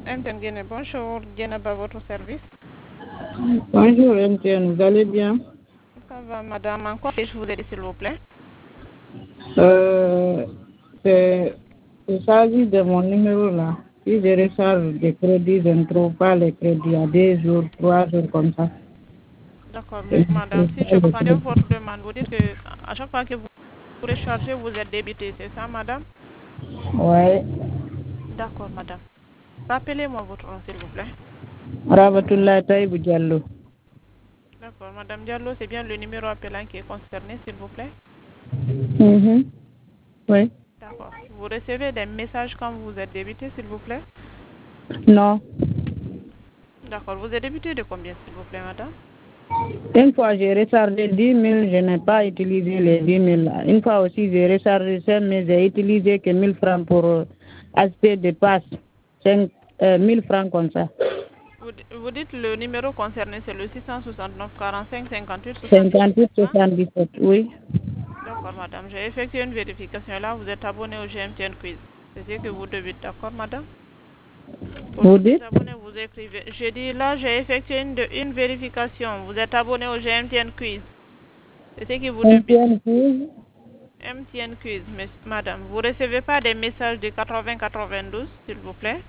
MTN Guinée, bonjour, Dienaba, votre service. Bonjour MTN, vous allez bien? Ça va, madame. En quoi puis-je vous aider, s'il vous plaît? Il s'agit de mon numéro là. Si je recharge des crédits, je ne trouve pas les crédits à 2 jours, 3 jours comme ça. D'accord, mais madame, si je comprends bien votre demande, vous dites que à chaque fois que vous rechargez, vous êtes débité, c'est ça, madame? Ouais. D'accord, madame. Rappelez-moi votre nom, s'il vous plaît. Rabatullah Taïbou Diallo. D'accord, madame Diallo, c'est bien le numéro appelant qui est concerné, s'il vous plaît? Oui. D'accord. Vous recevez des messages quand vous êtes débité, s'il vous plaît? Non. D'accord. Vous êtes débité de combien, s'il vous plaît, madame? Une fois j'ai rechargé 10 000, je n'ai pas utilisé les 10 000 là. Une fois aussi j'ai rechargé 5 000, j'ai utilisé que 1 000 francs pour acheter des passes. 1 000 francs comme ça. Vous dites le numéro concerné, c'est le 669 45 58 77, 58 c'est ça? 77, oui. D'accord, madame. J'ai effectué une vérification. Là, vous êtes abonné au GMTN Quiz. C'est ce que vous devez, d'accord, madame? Pour Vous vous dites? désabonner, vous écrivez. Je dis là, j'ai effectué une vérification. Vous êtes abonné au GMTN Quiz. C'est ce que vous devez. MTN Quiz. MTN Quiz, madame. Vous recevez pas des messages de 80-92, s'il vous plaît?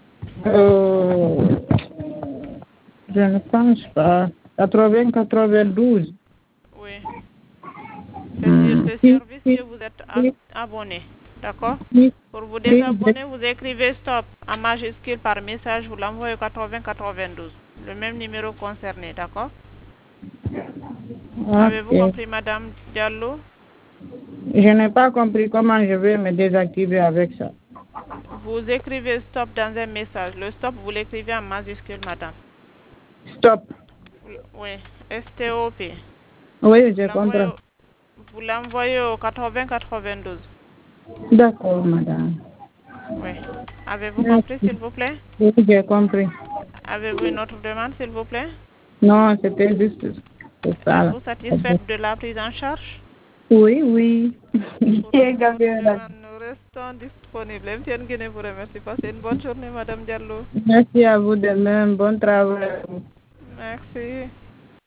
Je ne pense pas. 80-92. Oui. C'est sur ce Si, service si, que vous êtes si, abonné. D'accord? si, Pour vous si, désabonner, vous écrivez stop en majuscule par message, vous l'envoyez au 80-92. Le même numéro concerné, d'accord? Avez-vous ok. compris, madame Diallo? Je n'ai pas compris comment je vais me désactiver avec ça. Vous écrivez stop dans un message. Le stop, vous l'écrivez en majuscule, madame. Stop. Oui, S-T-O-P. Oui, je comprends. Vous l'envoyez au 80-92. D'accord, madame. Oui. Avez-vous compris, Merci. s'il vous plaît? Oui, j'ai compris. Avez-vous une autre demande, s'il vous plaît? Non, c'était juste ça. Là. Êtes-vous satisfaite de la prise en charge? Oui, oui. Pour J'ai toute autre gagné là. demande, nous restons disponibles. MTN Guinée vous remercie. Passez une bonne journée, madame Diallo. Merci à vous de même. Bon travail. Merci.